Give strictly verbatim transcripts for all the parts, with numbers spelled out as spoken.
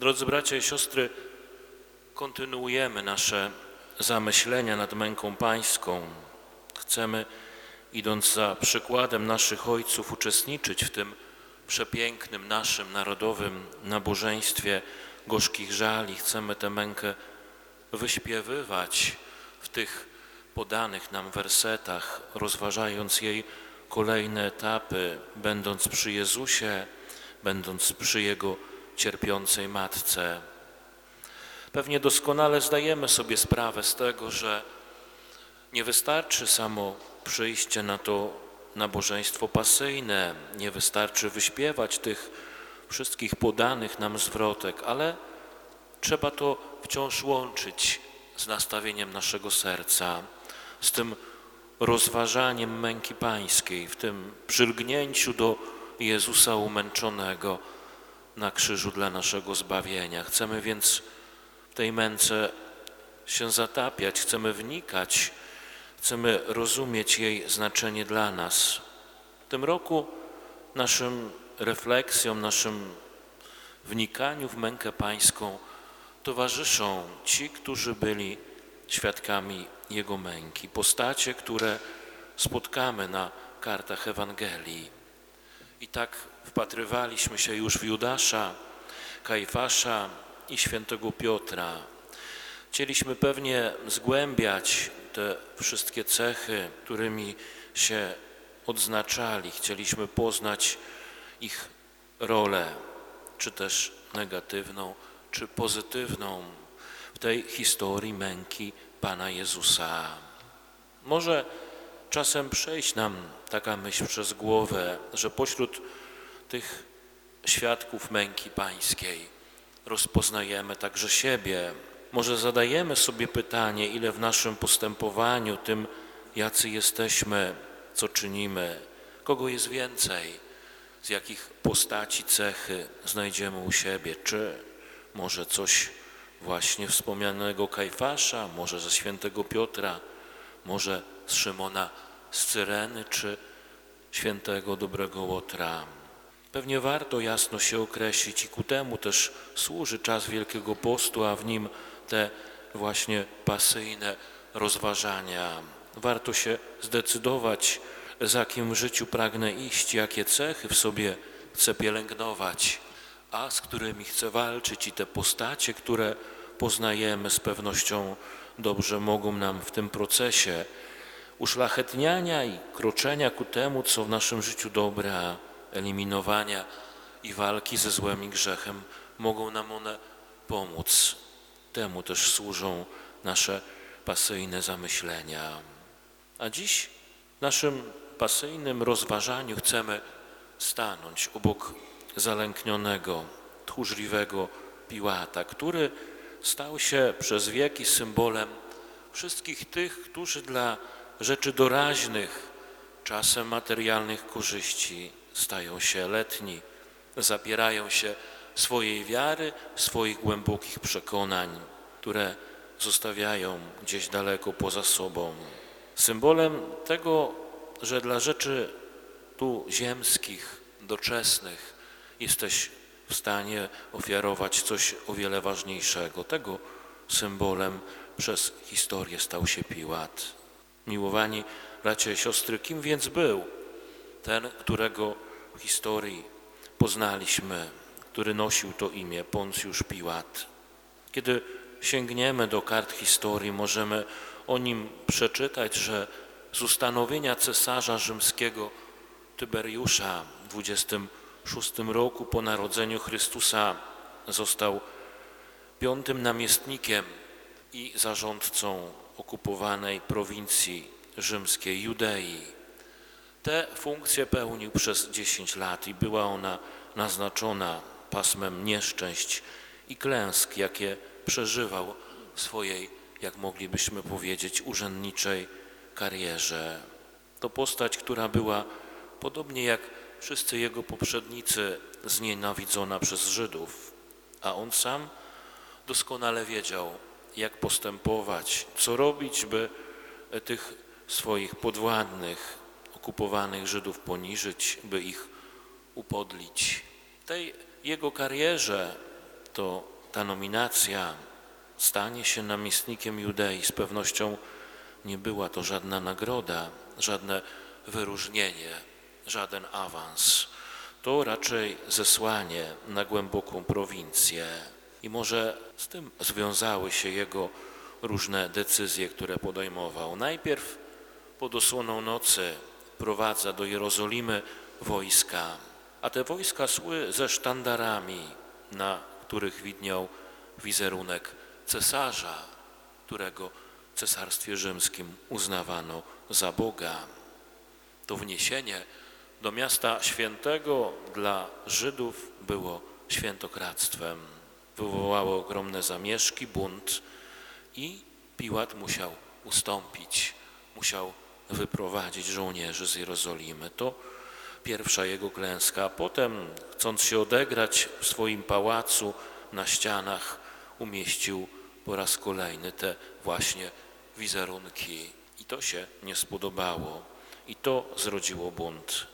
Drodzy bracia i siostry, kontynuujemy nasze zamyślenia nad męką pańską. Chcemy, idąc za przykładem naszych ojców, uczestniczyć w tym przepięknym naszym narodowym nabożeństwie gorzkich żali. Chcemy tę mękę wyśpiewywać w tych podanych nam wersetach, rozważając jej kolejne etapy, będąc przy Jezusie, będąc przy Jego cierpiącej Matce. Pewnie doskonale zdajemy sobie sprawę z tego, że nie wystarczy samo przyjście na to nabożeństwo pasyjne, nie wystarczy wyśpiewać tych wszystkich podanych nam zwrotek, ale trzeba to wciąż łączyć z nastawieniem naszego serca, z tym rozważaniem męki pańskiej, w tym przylgnięciu do Jezusa umęczonego na krzyżu dla naszego zbawienia. Chcemy więc w tej męce się zatapiać, chcemy wnikać, chcemy rozumieć jej znaczenie dla nas. W tym roku naszym refleksjom, naszym wnikaniu w mękę pańską towarzyszą ci, którzy byli świadkami Jego męki, postacie, które spotkamy na kartach Ewangelii. I tak wpatrywaliśmy się już w Judasza, Kajfasza i świętego Piotra. Chcieliśmy pewnie zgłębiać te wszystkie cechy, którymi się odznaczali. Chcieliśmy poznać ich rolę, czy też negatywną, czy pozytywną w tej historii męki Pana Jezusa. Może czasem przejść nam taka myśl przez głowę, że pośród tych świadków męki pańskiej rozpoznajemy także siebie. Może zadajemy sobie pytanie, ile w naszym postępowaniu, tym jacy jesteśmy, co czynimy, kogo jest więcej, z jakich postaci, cechy znajdziemy u siebie, czy może coś właśnie wspomnianego Kajfasza, może ze świętego Piotra, może z Szymona z Cyreny, czy świętego dobrego Łotra. Pewnie warto jasno się określić i ku temu też służy czas Wielkiego Postu, a w nim te właśnie pasyjne rozważania. Warto się zdecydować, za kim w życiu pragnę iść, jakie cechy w sobie chcę pielęgnować, a z którymi chcę walczyć, i te postacie, które poznajemy, z pewnością dobrze mogą nam w tym procesie uszlachetniania i kroczenia ku temu, co w naszym życiu dobre, a eliminowania i walki ze złem i grzechem, mogą nam one pomóc. Temu też służą nasze pasyjne zamyślenia. A dziś w naszym pasyjnym rozważaniu chcemy stanąć obok zalęknionego, tchórzliwego Piłata, który stał się przez wieki symbolem wszystkich tych, którzy dla rzeczy doraźnych, czasem materialnych korzyści stają się letni, zapierają się swojej wiary, swoich głębokich przekonań, które zostawiają gdzieś daleko poza sobą. Symbolem tego, że dla rzeczy tu ziemskich, doczesnych jesteś w stanie ofiarować coś o wiele ważniejszego. Tego symbolem przez historię stał się Piłat. Miłowani bracia i siostry, kim więc był ten, którego w historii poznaliśmy, który nosił to imię, Poncjusz Piłat? Kiedy sięgniemy do kart historii, możemy o nim przeczytać, że z ustanowienia cesarza rzymskiego Tyberiusza w dwudziestym szóstym roku po narodzeniu Chrystusa został piątym namiestnikiem i zarządcą okupowanej prowincji rzymskiej Judei. Tę funkcję pełnił przez dziesięć lat i była ona naznaczona pasmem nieszczęść i klęsk, jakie przeżywał w swojej, jak moglibyśmy powiedzieć, urzędniczej karierze. To postać, która była, podobnie jak wszyscy jego poprzednicy, znienawidzona przez Żydów, a on sam doskonale wiedział, jak postępować, co robić, by tych swoich podwładnych, okupowanych Żydów poniżyć, by ich upodlić. W tej jego karierze to ta nominacja stanie się namiestnikiem Judei z pewnością nie była to żadna nagroda, żadne wyróżnienie, żaden awans. To raczej zesłanie na głęboką prowincję i może z tym związały się jego różne decyzje, które podejmował. Najpierw pod osłoną nocy prowadza do Jerozolimy wojska, a te wojska szły ze sztandarami, na których widniał wizerunek cesarza, którego w Cesarstwie Rzymskim uznawano za Boga. To wniesienie do miasta świętego dla Żydów było świętokradztwem. Wywołało ogromne zamieszki, bunt i Piłat musiał ustąpić, musiał wyprowadzić żołnierzy z Jerozolimy. To pierwsza jego klęska. Potem, chcąc się odegrać w swoim pałacu na ścianach, umieścił po raz kolejny te właśnie wizerunki. I to się nie spodobało. I to zrodziło bunt.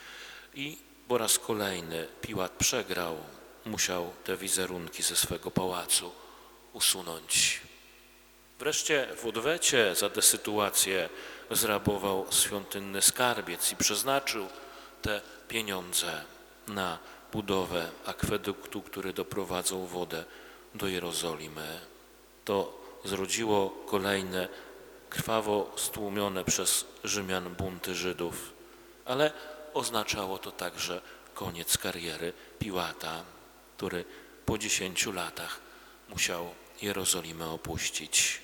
I po raz kolejny Piłat przegrał. Musiał te wizerunki ze swego pałacu usunąć. Wreszcie w odwecie za tę sytuację zrabował świątynny skarbiec i przeznaczył te pieniądze na budowę akweduktu, który doprowadzał wodę do Jerozolimy. To zrodziło kolejne krwawo stłumione przez Rzymian bunty Żydów, ale oznaczało to także koniec kariery Piłata, który po dziesięciu latach musiał Jerozolimę opuścić.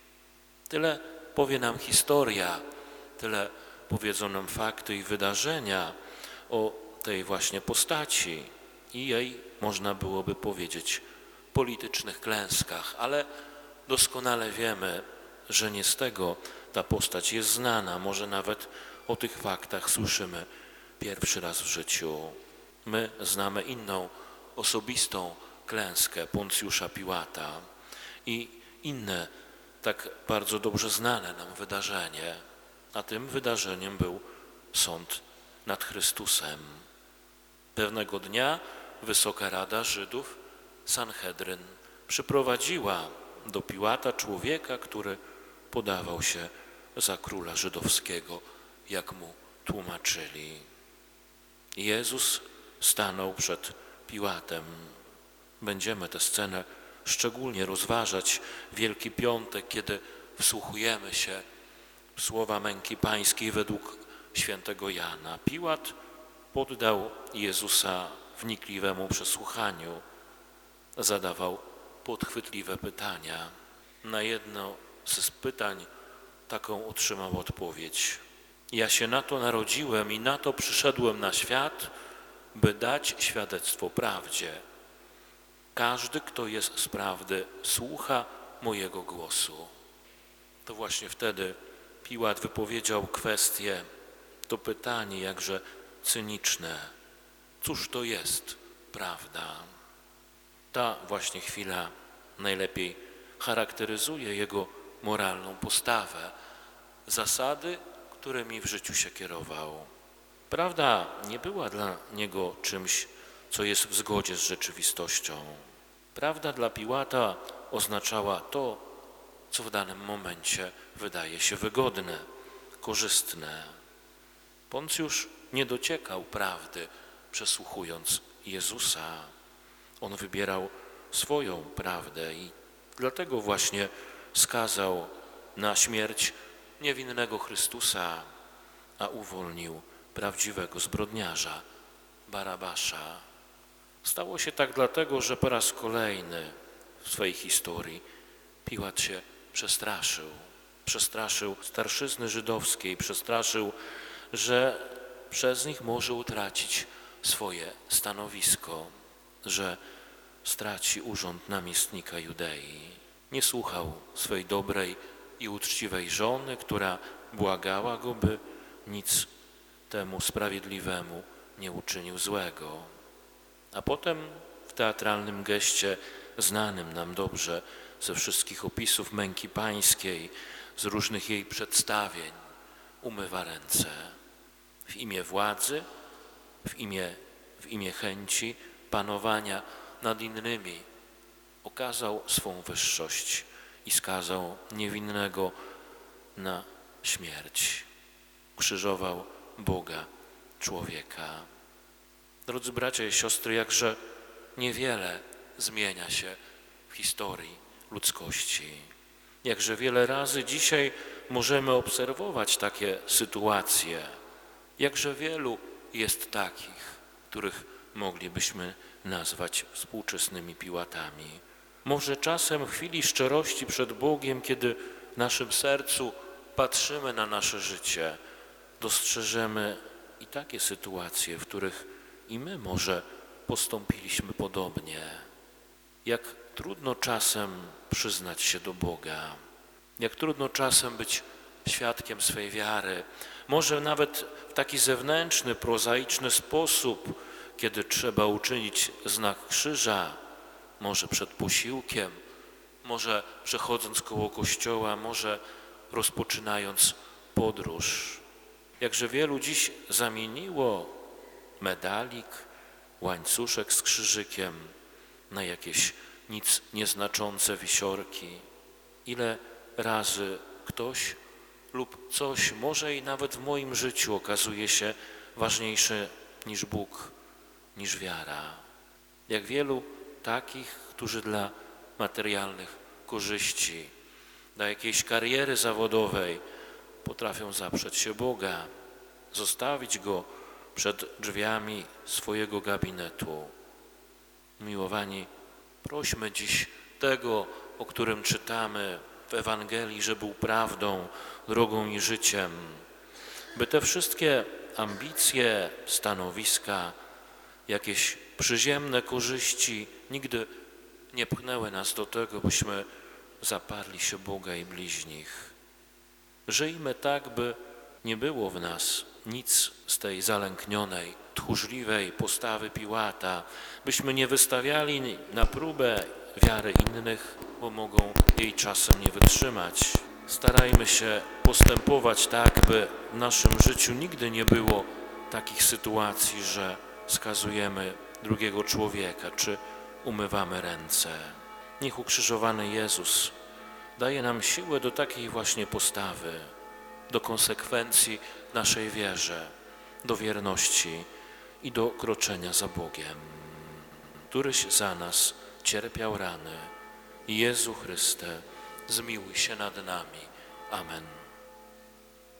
Tyle powie nam historia, tyle powiedzą nam fakty i wydarzenia o tej właśnie postaci i jej, można byłoby powiedzieć, politycznych klęskach, ale doskonale wiemy, że nie z tego ta postać jest znana. Może nawet o tych faktach słyszymy pierwszy raz w życiu. My znamy inną, osobistą klęskę Poncjusza Piłata i inne, tak bardzo dobrze znane nam wydarzenie, a tym wydarzeniem był sąd nad Chrystusem. Pewnego dnia Wysoka Rada Żydów, Sanhedryn, przyprowadziła do Piłata człowieka, który podawał się za króla żydowskiego, jak mu tłumaczyli. Jezus stanął przed Piłatem. Będziemy tę scenę szczególnie rozważać w Wielki Piątek, kiedy wsłuchujemy się w słowa męki pańskiej według świętego Jana. Piłat poddał Jezusa wnikliwemu przesłuchaniu. Zadawał podchwytliwe pytania. Na jedno z pytań taką otrzymał odpowiedź. Ja się na to narodziłem i na to przyszedłem na świat, by dać świadectwo prawdzie. Każdy, kto jest z prawdy, słucha mojego głosu. To właśnie wtedy Piłat wypowiedział kwestię, to pytanie jakże cyniczne. Cóż to jest prawda? Ta właśnie chwila najlepiej charakteryzuje jego moralną postawę, zasady, którymi w życiu się kierował. Prawda nie była dla niego czymś, co jest w zgodzie z rzeczywistością. Prawda dla Piłata oznaczała to, co w danym momencie wydaje się wygodne, korzystne. Poncjusz nie dociekał prawdy, przesłuchując Jezusa. On wybierał swoją prawdę i dlatego właśnie skazał na śmierć niewinnego Chrystusa, a uwolnił prawdziwego zbrodniarza, Barabasza. Stało się tak dlatego, że po raz kolejny w swojej historii Piłat się przestraszył. Przestraszył starszyzny żydowskiej, przestraszył, że przez nich może utracić swoje stanowisko, że straci urząd namiestnika Judei. Nie słuchał swej dobrej i uczciwej żony, która błagała go, by nic temu sprawiedliwemu nie uczynił złego. A potem w teatralnym geście, znanym nam dobrze ze wszystkich opisów męki pańskiej, z różnych jej przedstawień, umywa ręce. W imię władzy, w imię, w imię chęci panowania nad innymi pokazał swą wyższość i skazał niewinnego na śmierć. Krzyżował Boga, człowieka. Drodzy bracia i siostry, jakże niewiele zmienia się w historii ludzkości. Jakże wiele razy dzisiaj możemy obserwować takie sytuacje. Jakże wielu jest takich, których moglibyśmy nazwać współczesnymi Piłatami. Może czasem w chwili szczerości przed Bogiem, kiedy w naszym sercu patrzymy na nasze życie, dostrzeżemy i takie sytuacje, w których i my może postąpiliśmy podobnie. Jak trudno czasem przyznać się do Boga, jak trudno czasem być świadkiem swej wiary, może nawet w taki zewnętrzny, prozaiczny sposób, kiedy trzeba uczynić znak krzyża, może przed posiłkiem, może przechodząc koło kościoła, może rozpoczynając podróż. Jakże wielu dziś zamieniło medalik, łańcuszek z krzyżykiem na jakieś nic nieznaczące wisiorki. Ile razy ktoś lub coś, może i nawet w moim życiu, okazuje się ważniejsze niż Bóg, niż wiara. Jak wielu takich, którzy dla materialnych korzyści, dla jakiejś kariery zawodowej potrafią zaprzeć się Boga, zostawić Go przed drzwiami swojego gabinetu. Miłowani, prośmy dziś tego, o którym czytamy w Ewangelii, że był prawdą, drogą i życiem, by te wszystkie ambicje, stanowiska, jakieś przyziemne korzyści nigdy nie pchnęły nas do tego, byśmy zaparli się Boga i bliźnich. Żyjmy tak, by nie było w nas nic z tej zalęknionej, tchórzliwej postawy Piłata, byśmy nie wystawiali na próbę wiary innych, bo mogą jej czasem nie wytrzymać. Starajmy się postępować tak, by w naszym życiu nigdy nie było takich sytuacji, że skazujemy drugiego człowieka, czy umywamy ręce. Niech ukrzyżowany Jezus daje nam siłę do takiej właśnie postawy, do konsekwencji w naszej wierze, do wierności i do kroczenia za Bogiem, któryś za nas cierpiał rany. Jezu Chryste, zmiłuj się nad nami. Amen.